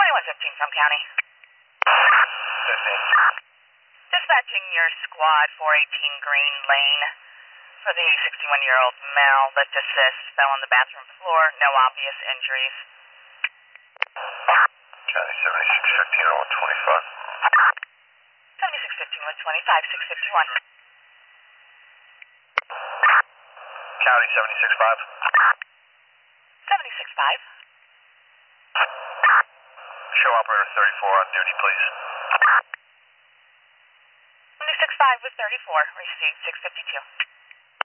2115 from county. 15. Dispatching your squad 418 Green Lane for the 61-year-old male that deceased fell on the bathroom floor. No obvious injuries. County 7615 on 125. 7615 with 25, 651. County 765. 765. Show operator 34 on duty, please. 765 with 34, received 652.